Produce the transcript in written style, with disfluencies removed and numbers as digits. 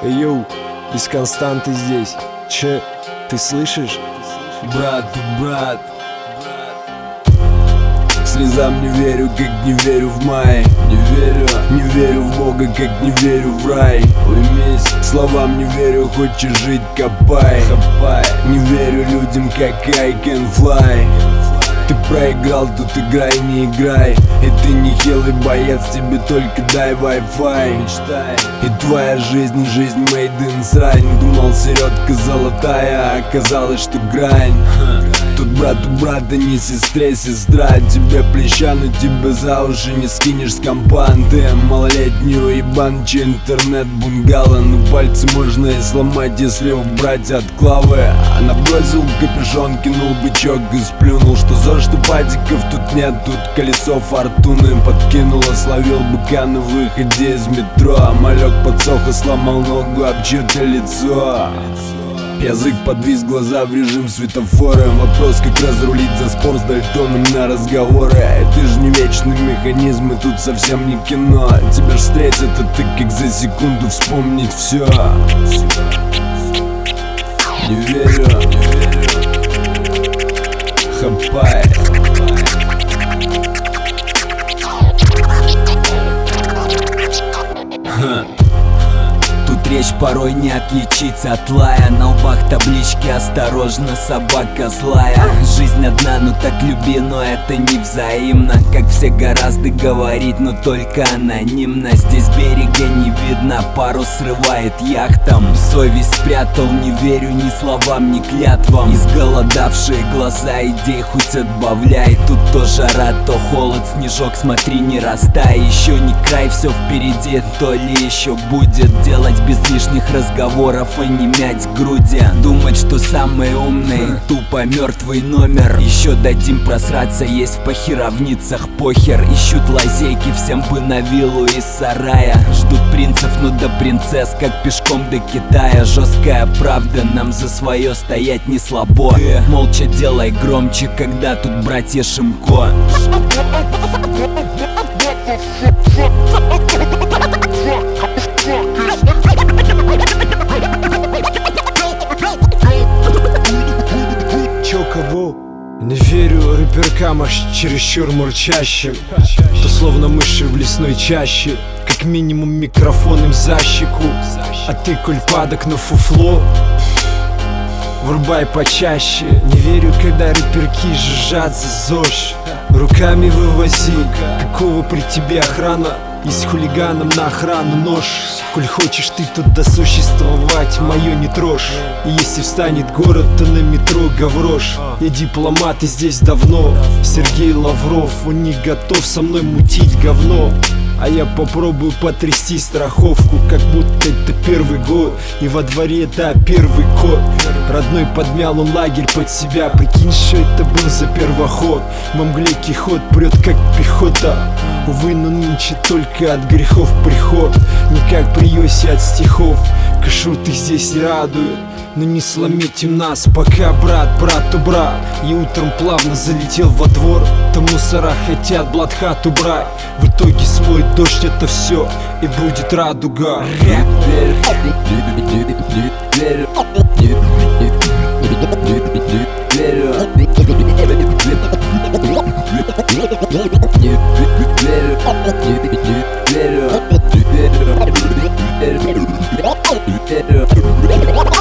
Йоу, из Константы здесь. Че, ты слышишь? Брат. Слезам не верю, как не верю в май. Не верю в Бога, как не верю в рай. Уймись, словам не верю, хочешь жить, копай. Не верю людям, как I can fly. Ты проиграл, тут играй, не играй. И ты не хилый боец, тебе только дай Wi-Fi. Мечтай. И твоя жизнь made in срань. Думал, середка золотая, а оказалось, что грань. Тут брат у брата, не сестре сестра. Тебе плеча, но тебе за уши не скинешь с компанты. Малолетний уебан, че интернет бунгало. Ну пальцы можно и сломать, если убрать от клавы. Она бросил капюшон, кинул бычок и сплюнул. Что зор, что патиков тут нет, тут колесо фортуны подкинуло. Словил быка на выходе из метро. Малек подсох и сломал ногу об чье-то лицо. Язык подвис, глаза в режим светофора. Вопрос, как разрулить за спор с Дальтоном на разговоры. Это же не вечный механизм, и тут совсем не кино. Тебя ж встретят, а ты как за секунду вспомнить все. Не верю. Хапай. Речь порой не отличить от лая. На лбах таблички «Осторожно, собака злая». Жизнь одна, ну так люби, но это не взаимно. Как все гораздо говорить, но только анонимно. Здесь берега не видно, пару срывает яхтам. Совесть спрятал, не верю ни словам, ни клятвам. Изголодавшие глаза идей хоть отбавляй. Тут то жара, то холод, снежок, смотри, не растай. Еще не край, все впереди, то ли еще будет. Делать без лишних разговоров и не мять груди. Думать, что самый умный, тупо мертвый номер. Еще дадим просраться, есть в похеровницах похер. Ищут лазейки, всем бы на виллу из сарая. Ждут принцев, но до принцесс, как пешком до Китая. Жесткая правда, нам за свое стоять не слабо. Молча делай громче, когда тут братья Шимко. Чё, кого? Не верю рэперкам, аж чересчур мурчащим. То словно мыши в лесной чаще. Как минимум микрофон им за щеку. А ты, коль падок на фуфло, врубай почаще. Не верю, когда рэперки жужжат за ЗОЖ. Руками вывози, какого при тебе охрана? И с хулиганом на охрану нож. Коль хочешь ты тут досуществовать, мое не трожь. И если встанет город, то на метро гаврош. Я дипломат и здесь давно. Сергей Лавров, он не готов со мной мутить говно. А я попробую потрясти страховку, как будто это первый год. И во дворе, да, первый кот. Родной подмял он лагерь под себя. Прикинь, что это был за первоход. Во мгле кихот прет, как пехота. Увы, но нынче только от грехов приход. Не как при Йосе от стихов. Кашруты здесь радуют, но не сломите нас, пока брату брат. И утром плавно залетел во двор. Там мусора хотят блатхат убрать. В итоге смоет дождь это все, и будет радуга. Верю.